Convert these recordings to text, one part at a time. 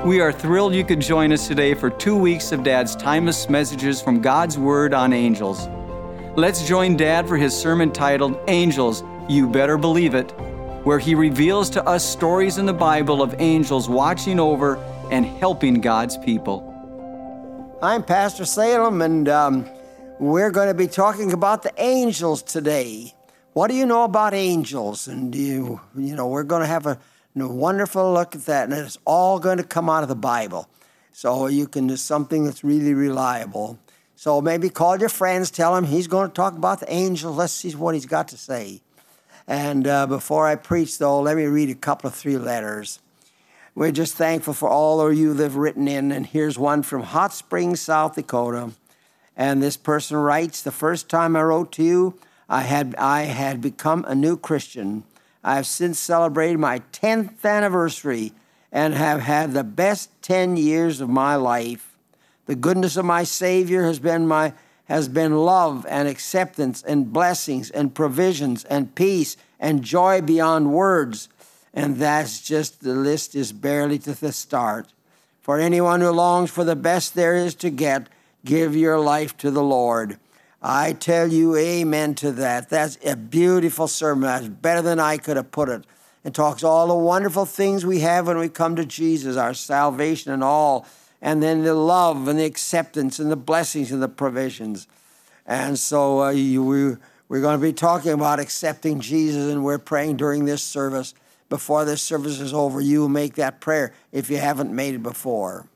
We are thrilled you could join us today for 2 weeks of Dad's timeless messages from God's Word on angels. Let's join Dad for his sermon titled, Angels, You Better Believe It, where he reveals to us stories in the Bible of angels watching over and helping God's people. I'm Pastor Salem, and we're going to be talking about the angels today. What do you know about angels? And we're going to have a wonderful look at that, and it's all going to come out of the Bible. So you can do something that's really reliable. So maybe call your friends, tell him he's going to talk about the angels. Let's see what he's got to say. And before I preach, though, let me read a couple of 3 letters. We're just thankful for all of you that have written in, and here's one from Hot Springs, South Dakota. And this person writes, the first time I wrote to you, I had become a new Christian. I have since celebrated my 10th anniversary and have had the best 10 years of my life. The goodness of my Savior has been love and acceptance and blessings and provisions and peace and joy beyond words. And that's just, the list is barely to the start. For anyone who longs for the best there is to get, give your life to the Lord. I tell you, amen to that. That's a beautiful sermon. That's better than I could have put it. It talks all the wonderful things we have when we come to Jesus, our salvation and all, and then the love and the acceptance and the blessings and the provisions. And so we're going to be talking about accepting Jesus, and we're praying during this service. Before this service is over, you will make that prayer if you haven't made it before.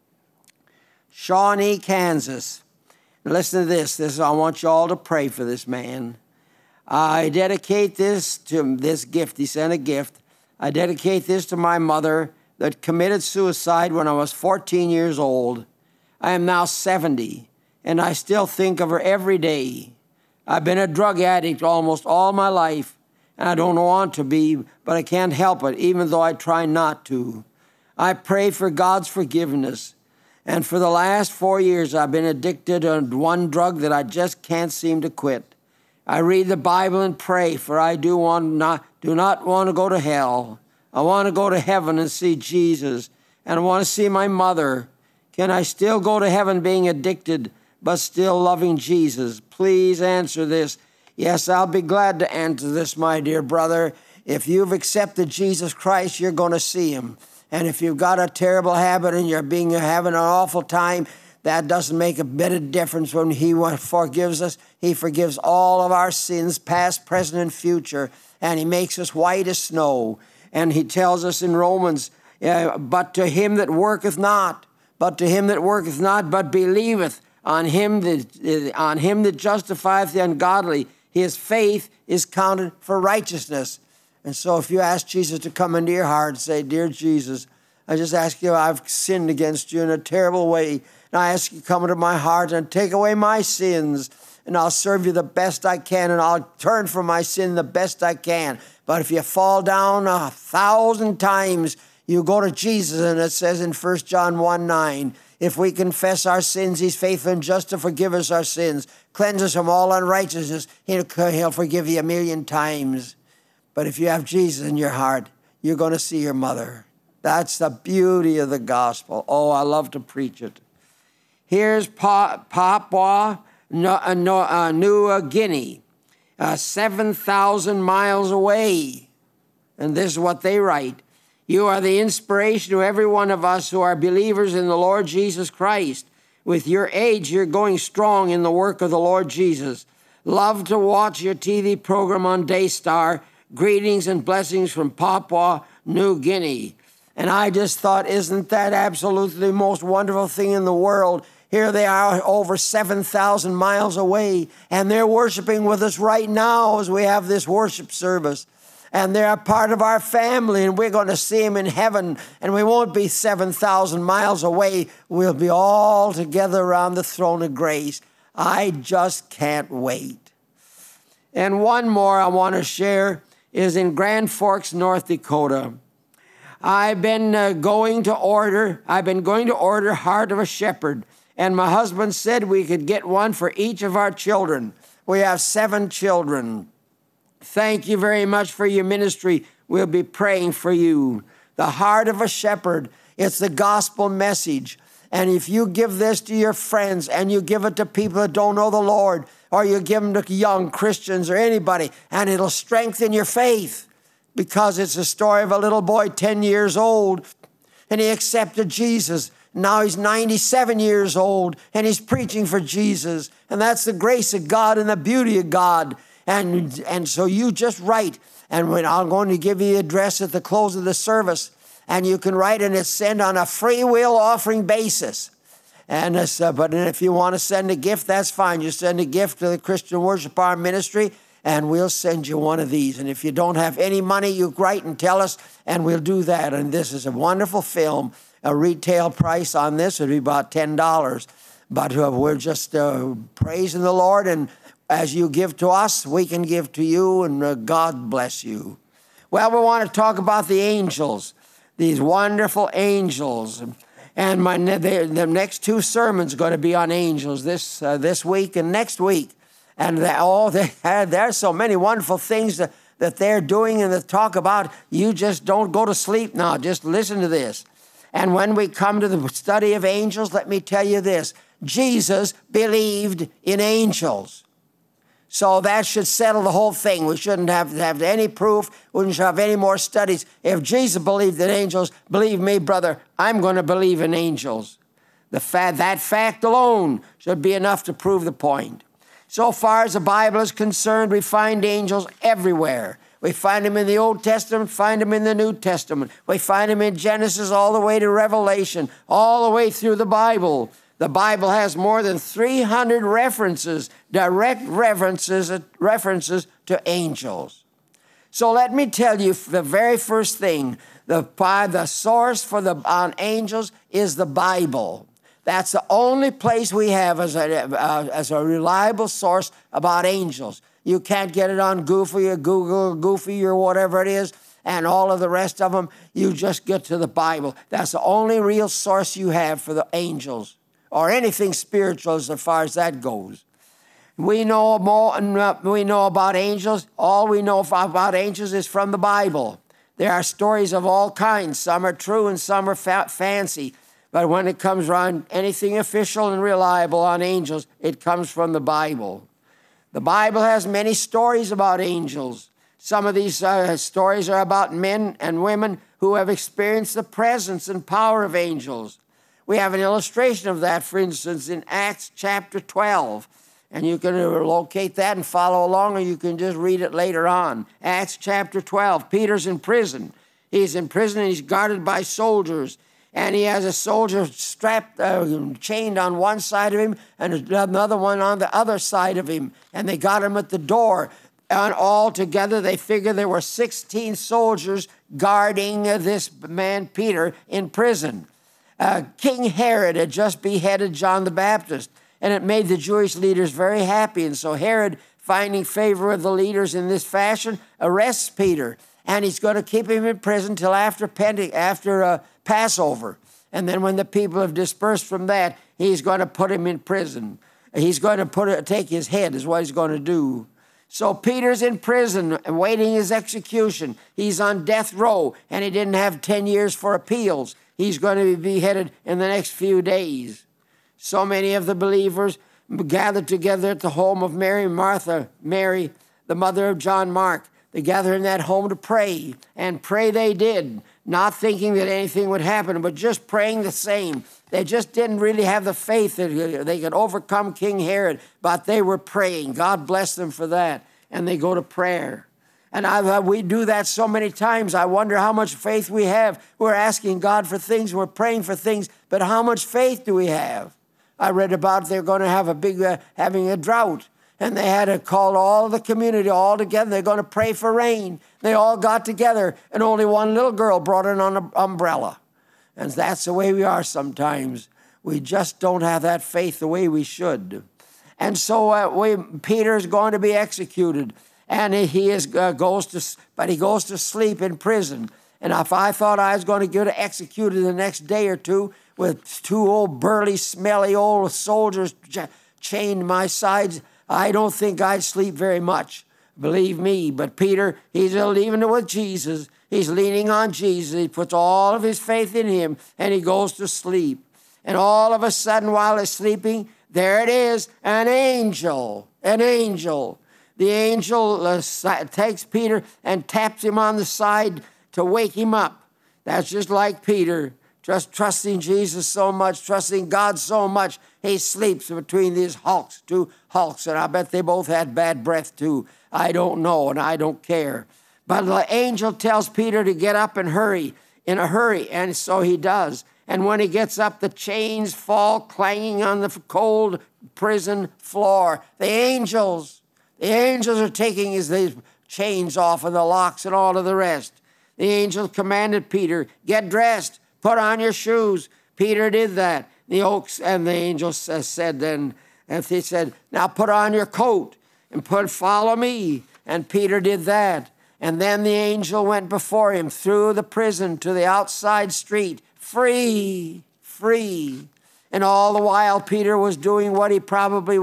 Shawnee, Kansas. Listen to this. I want you all to pray for this man. I dedicate this to this gift. He sent a gift. I dedicate this to my mother that committed suicide when I was 14 years old. I am now 70, and I still think of her every day. I've been a drug addict almost all my life, and I don't want to be, but I can't help it, even though I try not to. I pray for God's forgiveness. And for the last 4 years, I've been addicted to one drug that I just can't seem to quit. I read the Bible and pray, for I do not want to go to hell. I want to go to heaven and see Jesus, and I want to see my mother. Can I still go to heaven being addicted, but still loving Jesus? Please answer this. Yes, I'll be glad to answer this, my dear brother. If you've accepted Jesus Christ, you're going to see him. And if you've got a terrible habit and you're having an awful time, that doesn't make a bit of difference when he forgives us. He forgives all of our sins, past, present, and future, and he makes us white as snow. And he tells us in Romans, but to him that worketh not, but believeth on him that justifieth the ungodly, his faith is counted for righteousness. And so if you ask Jesus to come into your heart and say, Dear Jesus, I just ask you, I've sinned against you in a terrible way. And I ask you to come into my heart and take away my sins. And I'll serve you the best I can, and I'll turn from my sin the best I can. But if you fall down 1,000 times, you go to Jesus, and it says in 1 John 1:9, if we confess our sins, he's faithful and just to forgive us our sins, cleanse us from all unrighteousness. He'll forgive you 1,000,000 times. But if you have Jesus in your heart, you're going to see your mother. That's the beauty of the gospel. Oh, I love to preach it. Here's Papua New Guinea, 7,000 miles away. And this is what they write. You are the inspiration to every one of us who are believers in the Lord Jesus Christ. With your age, you're going strong in the work of the Lord Jesus. Love to watch your TV program on Daystar. Greetings and blessings from Papua New Guinea. And I just thought, isn't that absolutely the most wonderful thing in the world? Here they are over 7,000 miles away, and they're worshiping with us right now as we have this worship service. And they're a part of our family, and we're going to see them in heaven, and we won't be 7,000 miles away. We'll be all together around the throne of grace. I just can't wait. And one more I want to share is in Grand Forks, North Dakota. I've been going to order Heart of a Shepherd, and my husband said we could get one for each of our children. We have 7 children. Thank you very much for your ministry. We'll be praying for you. the heart of a shepherd. It's the gospel message. And if you give this to your friends and you give it to people that don't know the Lord, or you give them to young Christians or anybody, and it'll strengthen your faith, because it's a story of a little boy 10 years old, and he accepted Jesus. Now he's 97 years old, and he's preaching for Jesus. And that's the grace of God and the beauty of God. And so you just write. And when I'm going to give you the address at the close of the service, and you can write, and it's sent on a free will offering basis. And but if you want to send a gift, that's fine. You send a gift to the Christian Worship Hour Ministry, and we'll send you one of these. And if you don't have any money, you write and tell us, and we'll do that. And this is a wonderful film. A retail price on this would be about $10. But we're just praising the Lord. And as you give to us, we can give to you, and God bless you. Well, we want to talk about the angels, these wonderful angels. And the next two sermons are going to be on angels this week and next week. And there's so many wonderful things that they're doing and that talk about. You just don't go to sleep now. Just listen to this. And when we come to the study of angels, let me tell you this. Jesus believed in angels. So that should settle the whole thing. We shouldn't have any proof. We shouldn't have any more studies. If Jesus believed in angels, believe me, brother, I'm going to believe in angels. That fact alone should be enough to prove the point. So far as the Bible is concerned, we find angels everywhere. We find them in the Old Testament, find them in the New Testament. We find them in Genesis all the way to Revelation, all the way through the Bible. The Bible has more than 300 references, direct references to angels. So let me tell you the very first thing. The source on angels is the Bible. That's the only place we have as a reliable source about angels. You can't get it on Goofy or Google or Goofy or whatever it is, and all of the rest of them. You just get to the Bible. That's the only real source you have for the angels, or anything spiritual as far as that goes. We know about angels. All we know about angels is from the Bible. There are stories of all kinds. Some are true and some are fancy. But when it comes around anything official and reliable on angels, it comes from the Bible. The Bible has many stories about angels. Some of these stories are about men and women who have experienced the presence and power of angels. We have an illustration of that, for instance, in Acts chapter 12. And you can locate that and follow along, or you can just read it later on. Acts chapter 12. Peter's in prison. He's in prison and he's guarded by soldiers. And he has a soldier strapped, chained on one side of him and another one on the other side of him. And they got him at the door. And all together, they figure there were 16 soldiers guarding this man, Peter, in prison. King Herod had just beheaded John the Baptist, and it made the Jewish leaders very happy. And so Herod, finding favor with the leaders in this fashion, arrests Peter. And he's going to keep him in prison till after Passover. And then when the people have dispersed from that, he's going to put him in prison. He's going to take his head is what he's going to do. So Peter's in prison awaiting his execution. He's on death row, and he didn't have 10 years for appeals. He's going to be beheaded in the next few days. So many of the believers gathered together at the home of Mary, the mother of John Mark. They gathered in that home to pray, and pray they did, not thinking that anything would happen, but just praying the same. They just didn't really have the faith that they could overcome King Herod, but they were praying. God bless them for that. And they go to prayer. And we do that so many times. I wonder how much faith we have. We're asking God for things, we're praying for things, but how much faith do we have? I read about they're going to have having a drought. And they had to call all the community all together. They're going to pray for rain. They all got together, and only one little girl brought in an umbrella. And that's the way we are sometimes. We just don't have that faith the way we should. And so Peter's going to be executed, and he goes to sleep in prison. And if I thought I was going to get executed the next day or two with two old burly, smelly old soldiers chained to my sides, I don't think I'd sleep very much, believe me. But Peter, he's leaving it with Jesus. He's leaning on Jesus. He puts all of his faith in him, and he goes to sleep. And all of a sudden, while he's sleeping, there it is, an angel, an angel. The angel takes Peter and taps him on the side to wake him up. That's just like Peter, just trusting Jesus so much, trusting God so much, he sleeps between these hulks, two hulks, and I bet they both had bad breath too. I don't know, and I don't care. But the angel tells Peter to get up and hurry, in a hurry, and so he does. And when he gets up, the chains fall clanging on the cold prison floor. The angels are taking his chains off and the locks and all of the rest. The angel commanded Peter, get dressed, put on your shoes. Peter did that. The angel said then, and he said, now put on your coat and follow me. And Peter did that. And then the angel went before him through the prison to the outside street, free, free. And all the while Peter was doing what we probably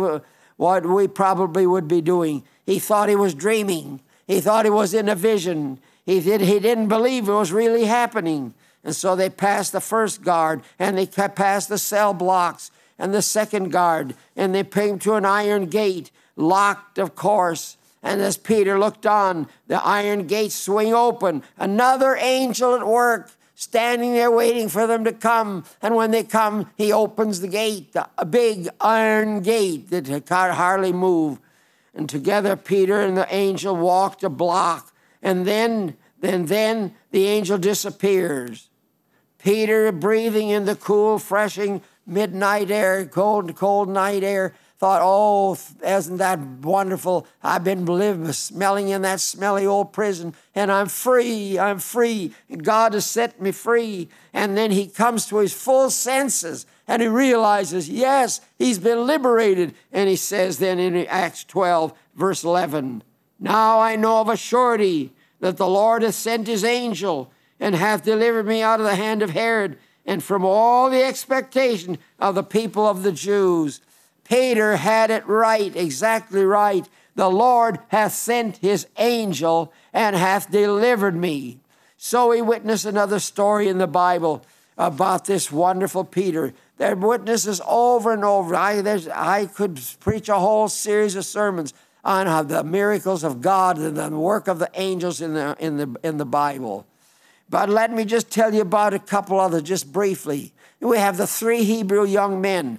would be doing. He thought he was dreaming. He thought he was in a vision. He didn't believe it was really happening. And so they passed the first guard, and they passed the cell blocks and the second guard, and they came to an iron gate, locked, of course. And as Peter looked on, the iron gates swing open. Another angel at work, standing there waiting for them to come. And when they come, he opens the gate, a big iron gate that could hardly move. And together Peter and the angel walked a block. And then the angel disappears. Peter, breathing in the cool, freshing midnight air, cold night air, thought, oh, isn't that wonderful? I've been smelling in that smelly old prison, and I'm free. And God has set me free. And then he comes to his full senses, and he realizes, yes, he's been liberated. And he says then in Acts 12, verse 11, now I know of a surety that the Lord hath sent his angel, and hath delivered me out of the hand of Herod, and from all the expectation of the people of the Jews. Peter had it right, exactly right. The Lord hath sent his angel and hath delivered me. So we witness another story in the Bible about this wonderful Peter. There are witnesses over and over. I could preach a whole series of sermons on how the miracles of God and the work of the angels in the Bible. But let me just tell you about a couple others just briefly. We have the three Hebrew young men,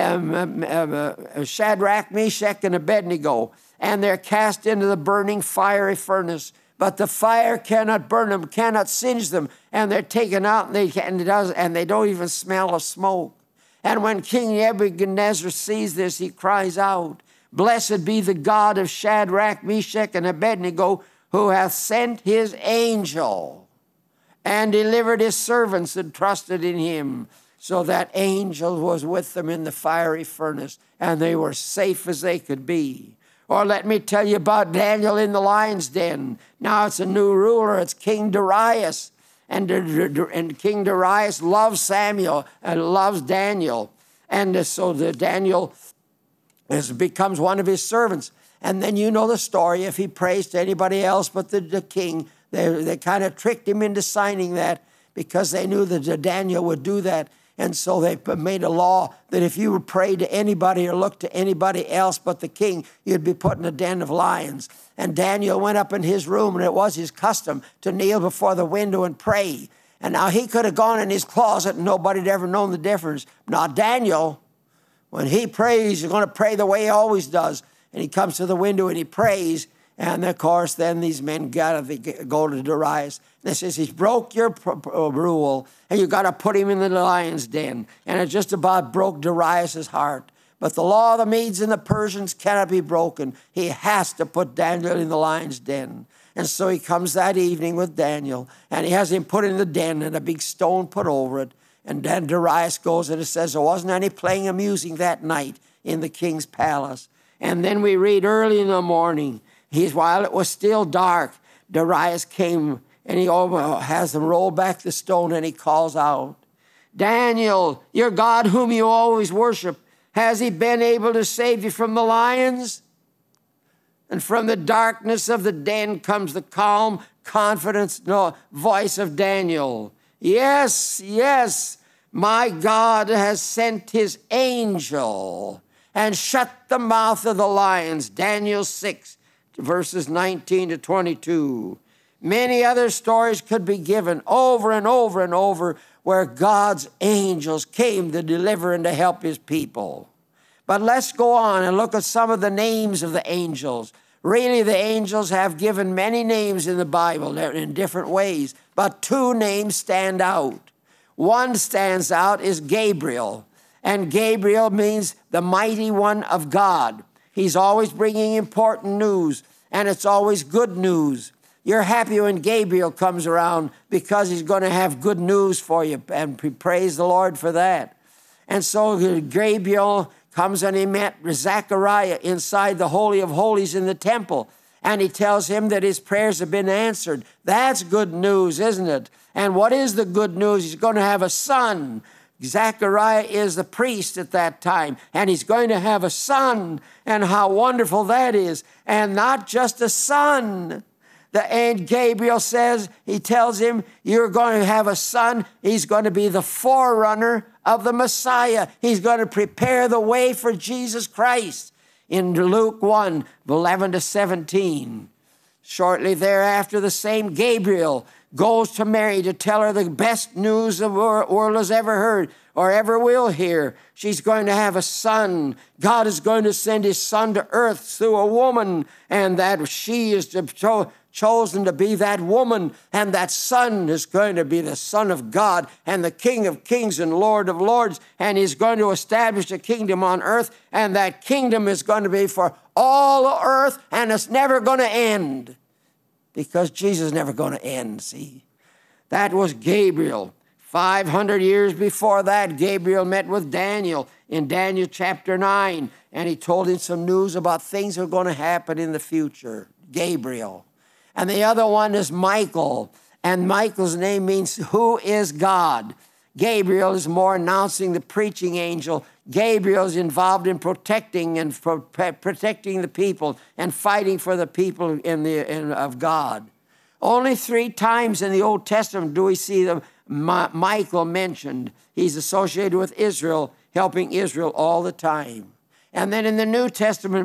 Shadrach, Meshach, and Abednego, and they're cast into the burning fiery furnace. But the fire cannot burn them, cannot singe them, and they're taken out, and they don't even smell of smoke. And when King Nebuchadnezzar sees this, he cries out, blessed be the God of Shadrach, Meshach, and Abednego, who hath sent his angel and delivered his servants and trusted in him. So that angel was with them in the fiery furnace, and they were safe as they could be. Or let me tell you about Daniel in the lion's den. Now it's a new ruler. It's King Darius. And King Darius loves Samuel and loves Daniel. And so Daniel becomes one of his servants. And then you know the story. If he prays to anybody else but the king, they kind of tricked him into signing that because they knew that Daniel would do that. And so they made a law that if you would pray to anybody or look to anybody else but the king, you'd be put in a den of lions. And Daniel went up in his room, and it was his custom to kneel before the window and pray. And now he could have gone in his closet and nobody had ever known the difference. Not Daniel. When he prays, he's going to pray the way he always does. And he comes to the window and he prays. And of course, then these men go to Darius. They says, he's broke your rule, and you got to put him in the lion's den. And it just about broke Darius' heart. But the law of the Medes and the Persians cannot be broken. He has to put Daniel in the lion's den. And so he comes that evening with Daniel, and he has him put in the den and a big stone put over it. And then Darius goes, and it says there wasn't any playing or music that night in the king's palace. And then we read early in the morning, while it was still dark, Darius came and he has them roll back the stone, and he calls out, Daniel, your God whom you always worship, has he been able to save you from the lions? And from the darkness of the den comes the calm, confident voice of Daniel. Yes, yes, my God has sent his angel and shut the mouth of the lions. Daniel 6, verses 19 to 22. Many other stories could be given over and over and over where God's angels came to deliver and to help his people. But let's go on and look at some of the names of the angels. Really, the angels have given many names in the Bible in different ways, but two names stand out. One stands out is Gabriel, and Gabriel means the mighty one of God. He's always bringing important news, and it's always good news. You're happy when Gabriel comes around because he's going to have good news for you, and praise the Lord for that. And so Gabriel comes and he met Zechariah inside the Holy of Holies in the temple, and he tells him that his prayers have been answered. That's good news, isn't it? And what is the good news? He's going to have a son. Zechariah is the priest at that time, and he's going to have a son, and how wonderful that is. And not just a son. And Gabriel says, he tells him, you're going to have a son. He's going to be the forerunner of the Messiah. He's going to prepare the way for Jesus Christ. In Luke 1, 11 to 17. Shortly thereafter, the same Gabriel goes to Mary to tell her the best news the world has ever heard or ever will hear. She's going to have a son. God is going to send his son to earth through a woman, and that she is chosen to be that woman, and that son is going to be the Son of God and the King of Kings and Lord of Lords, and he's going to establish a kingdom on earth, and that kingdom is going to be for all the earth, and it's never going to end, because Jesus is never going to end, see? That was Gabriel. 500 years before that, Gabriel met with Daniel in Daniel chapter 9, and he told him some news about things that are going to happen in the future. Gabriel. And the other one is Michael. And Michael's name means who is God. Gabriel is more announcing the preaching angel. Gabriel is involved in protecting the people and fighting for the people of God. Only 3 times in the Old Testament do we see Michael mentioned. He's associated with Israel, helping Israel all the time. And then in the New Testament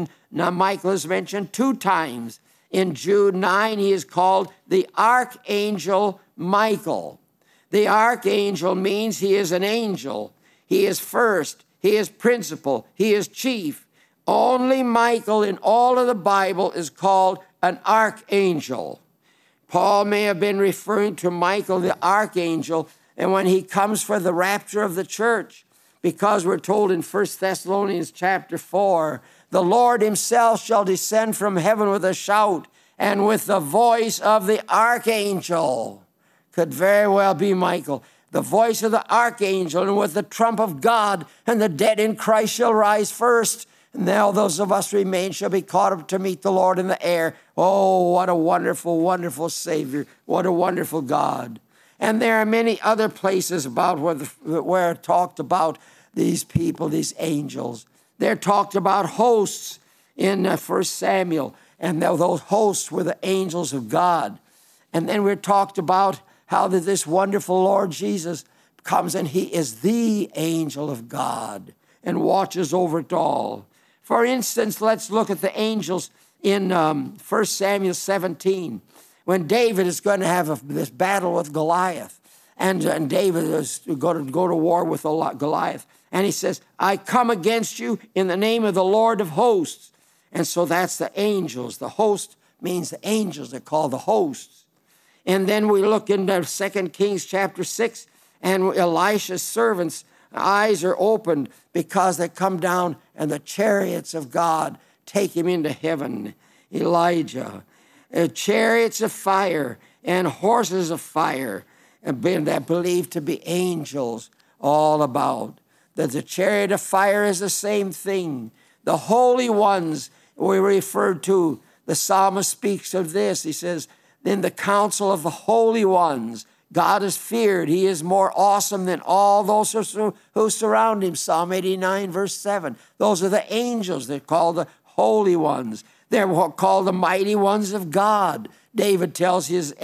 Michael is mentioned 2 times. In Jude 9, he is called the Archangel Michael. The Archangel means he is an angel. He is first. He is principal. He is chief. Only Michael in all of the Bible is called an archangel. Paul may have been referring to Michael, the archangel, and when he comes for the rapture of the church, because we're told in 1 Thessalonians chapter 4, the Lord himself shall descend from heaven with a shout and with the voice of the archangel. Could very well be Michael. The voice of the archangel, and with the trump of God, and the dead in Christ shall rise first. And now those of us remain shall be caught up to meet the Lord in the air. Oh, what a wonderful, wonderful Savior. What a wonderful God. And there are many other places about where it talked about these people, these angels. They're talked about hosts in 1 Samuel, and those hosts were the angels of God. And then we're talked about how that this wonderful Lord Jesus comes and he is the angel of God and watches over it all. For instance, let's look at the angels in 1 Samuel 17, when David is going to have this battle with Goliath. And David is going to go to war with Goliath. And he says, I come against you in the name of the Lord of hosts. And so that's the angels. The host means the angels. They're called the hosts. And then we look into 2 Kings chapter 6, and Elisha's servants' eyes are opened because they come down and the chariots of God take him into heaven. Elijah. Chariots of fire and horses of fire that believed to be angels all about. That the chariot of fire is the same thing. The holy ones we referred to, the psalmist speaks of this. He says, in the council of the holy ones, God is feared. He is more awesome than all those who surround him. Psalm 89, verse 7. Those are the angels. They're called the holy ones. They're called the mighty ones of God. David tells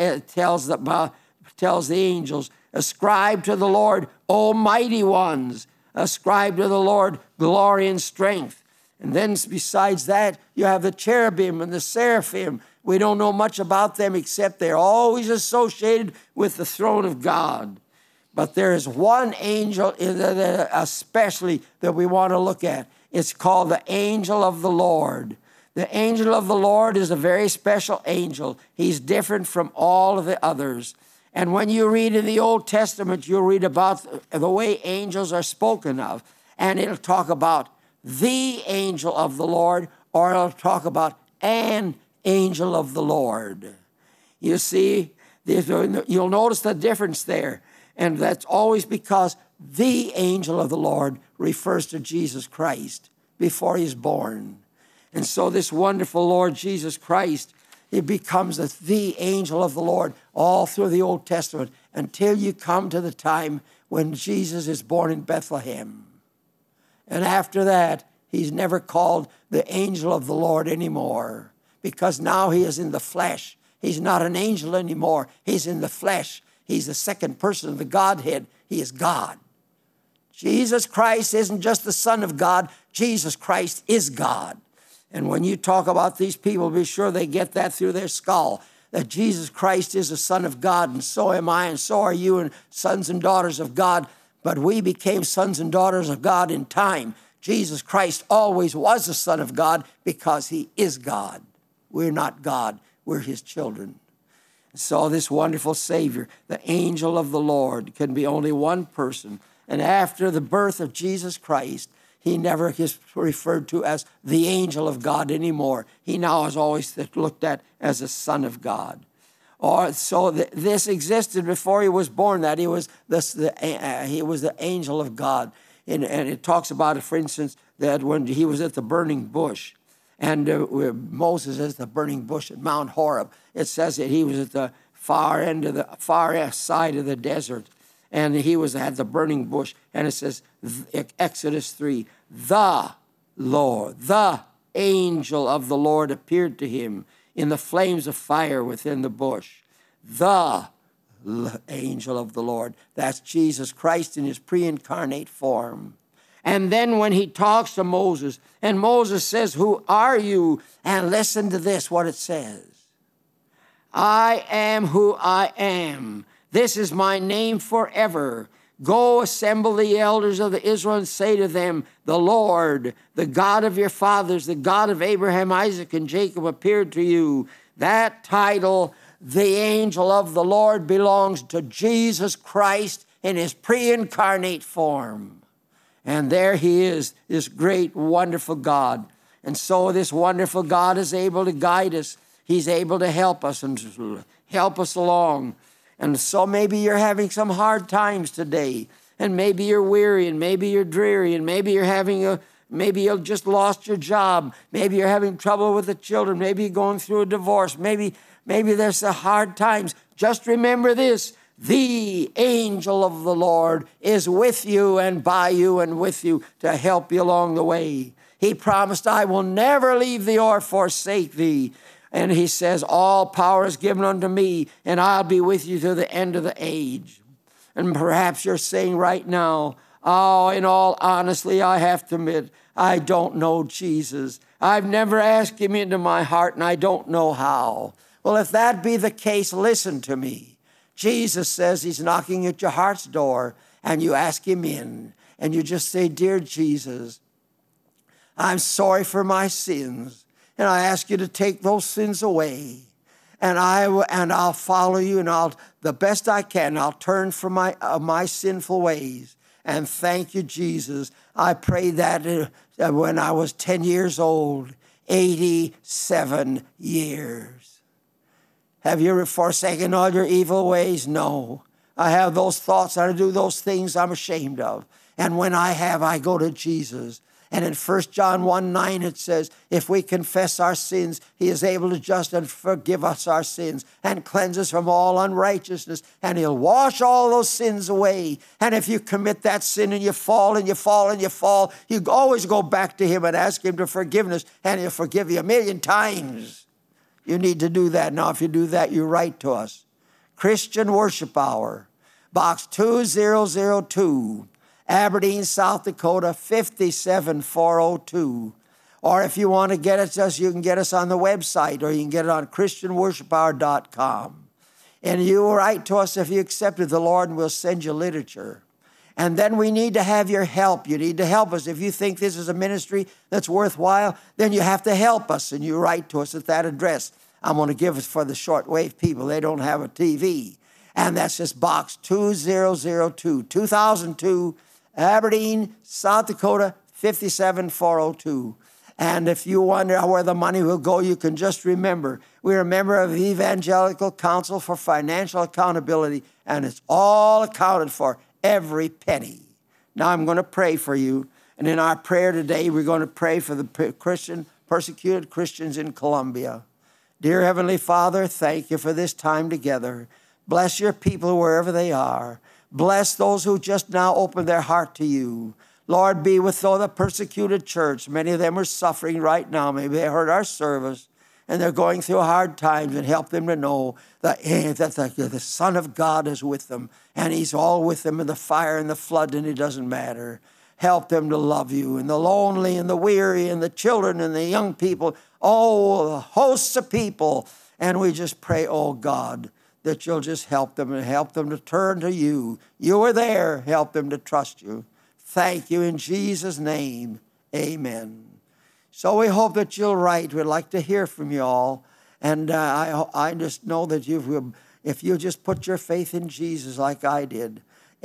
the angels, ascribe to the Lord, O mighty ones. Ascribe to the Lord glory and strength. And then besides that, you have the cherubim and the seraphim. We don't know much about them except they're always associated with the throne of God. But there is one angel especially that we want to look at. It's called the angel of the Lord. The angel of the Lord is a very special angel. He's different from all of the others. And when you read in the Old Testament, you'll read about the way angels are spoken of. And it'll talk about the angel of the Lord, or it'll talk about an angel of the Lord. You see, you'll notice the difference there. And that's always because the angel of the Lord refers to Jesus Christ before he's born. And so this wonderful Lord Jesus Christ, he becomes the angel of the Lord all through the Old Testament until you come to the time when Jesus is born in Bethlehem. And after that, he's never called the angel of the Lord anymore, because now he is in the flesh. He's not an angel anymore. He's in the flesh. He's the second person of the Godhead. He is God. Jesus Christ isn't just the Son of God. Jesus Christ is God. And when you talk about these people, be sure they get that through their skull, that Jesus Christ is the Son of God, and so am I, and so are you, and sons and daughters of God. But we became sons and daughters of God in time. Jesus Christ always was the Son of God because he is God. We're not God. We're his children. So this wonderful Savior, the angel of the Lord, can be only one person. And after the birth of Jesus Christ, he never is referred to as the angel of God anymore. He now is always looked at as a son of God. This existed before he was born, that he was the angel of God. And it talks about it, for instance, that when he was at the burning bush, and Moses is the burning bush at Mount Horeb, it says that he was at the far side of the desert, and he was at the burning bush. And it says, Exodus 3, the Lord, the angel of the Lord appeared to him in the flames of fire within the bush. The angel of the Lord. That's Jesus Christ in his pre-incarnate form. And then when he talks to Moses, and Moses says, who are you? And listen to this, what it says. I am who I am. This is my name forever. Go assemble the elders of the Israel and say to them, the Lord, the God of your fathers, the God of Abraham, Isaac, and Jacob appeared to you. That title, the angel of the Lord, belongs to Jesus Christ in his pre-incarnate form. And there he is, this great, wonderful God. And so this wonderful God is able to guide us. He's able to help us and help us along. And so maybe you're having some hard times today. And maybe you're weary, and maybe you're dreary, and maybe you've just lost your job. Maybe you're having trouble with the children. Maybe you're going through a divorce. Maybe there's the hard times. Just remember this. The angel of the Lord is with you and by you and with you to help you along the way. He promised, I will never leave thee or forsake thee. And he says, all power is given unto me, and I'll be with you to the end of the age. And perhaps you're saying right now, oh, in all honesty, I have to admit, I don't know Jesus. I've never asked him into my heart, and I don't know how. Well, if that be the case, listen to me. Jesus says he's knocking at your heart's door, and you ask him in, and you just say, dear Jesus, I'm sorry for my sins, and I ask you to take those sins away, and I'll follow you, and the best I can, I'll turn from my sinful ways. And thank you, Jesus. I prayed that when I was 10 years old, 87 years. Have you forsaken all your evil ways? No. I have those thoughts. I do those things I'm ashamed of. And when I go to Jesus. And in 1 John 1:9 it says, if we confess our sins, he is able to just and forgive us our sins and cleanse us from all unrighteousness. And he'll wash all those sins away. And if you commit that sin and you fall and you fall and you fall, you always go back to him and ask him for forgiveness, and he'll forgive you 1,000,000 times. You need to do that. Now, if you do that, you write to us. Christian Worship Hour, Box 2002. Aberdeen, South Dakota, 57402. Or if you want to get it to us, you can get us on the website, or you can get it on ChristianWorshipHour.com. And you write to us if you accepted the Lord, and we'll send you literature. And then we need to have your help. You need to help us. If you think this is a ministry that's worthwhile, then you have to help us, and you write to us at that address. I'm going to give it for the shortwave people. They don't have a TV. And that's just Box 2002, 2002, Aberdeen, South Dakota, 57402. And if you wonder where the money will go, you can just remember, we're a member of the Evangelical Council for Financial Accountability, and it's all accounted for, every penny. Now I'm going to pray for you. And in our prayer today, we're going to pray for the persecuted Christians in Colombia. Dear Heavenly Father, thank you for this time together. Bless your people wherever they are. Bless those who just now opened their heart to you. Lord, be with the persecuted church. Many of them are suffering right now. Maybe they heard our service and they're going through hard times, and help them to know that the Son of God is with them, and he's all with them in the fire and the flood, and it doesn't matter. Help them to love you, and the lonely and the weary and the children and the young people, oh, the hosts of people. And we just pray, oh God, that you'll just help them and help them to turn to you. You are there. Help them to trust you. Thank you in Jesus' name. Amen. So we hope that you'll write. We'd like to hear from you all. And I just know that if you just put your faith in Jesus like I did,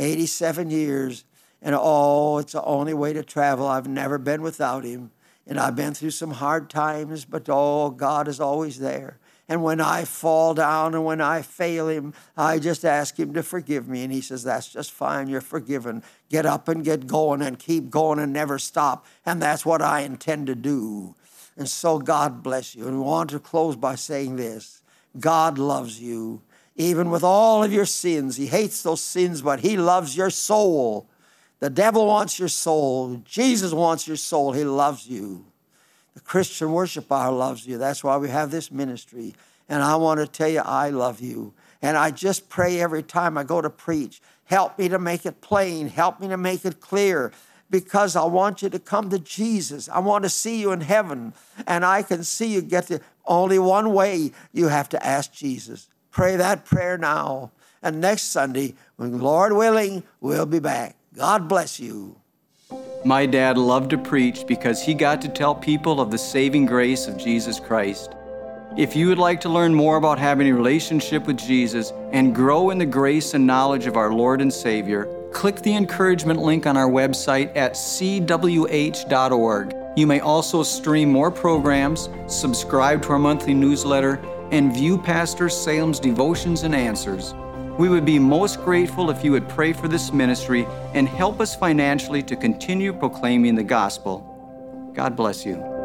87 years, and it's the only way to travel. I've never been without him. And I've been through some hard times, but God is always there. And when I fall down and when I fail him, I just ask him to forgive me. And he says, that's just fine. You're forgiven. Get up and get going and keep going and never stop. And that's what I intend to do. And so God bless you. And we want to close by saying this. God loves you. Even with all of your sins. He hates those sins, but he loves your soul. The devil wants your soul. Jesus wants your soul. He loves you. The Christian Worship Hour loves you. That's why we have this ministry. And I want to tell you, I love you. And I just pray every time I go to preach, help me to make it plain. Help me to make it clear. Because I want you to come to Jesus. I want to see you in heaven. And I can see you get to only one way. You have to ask Jesus. Pray that prayer now. And next Sunday, when Lord willing, we'll be back. God bless you. My dad loved to preach because he got to tell people of the saving grace of Jesus Christ. If you would like to learn more about having a relationship with Jesus and grow in the grace and knowledge of our Lord and Savior, click the encouragement link on our website at cwh.org. You may also stream more programs, subscribe to our monthly newsletter, and view Pastor Salem's devotions and answers. We would be most grateful if you would pray for this ministry and help us financially to continue proclaiming the gospel. God bless you.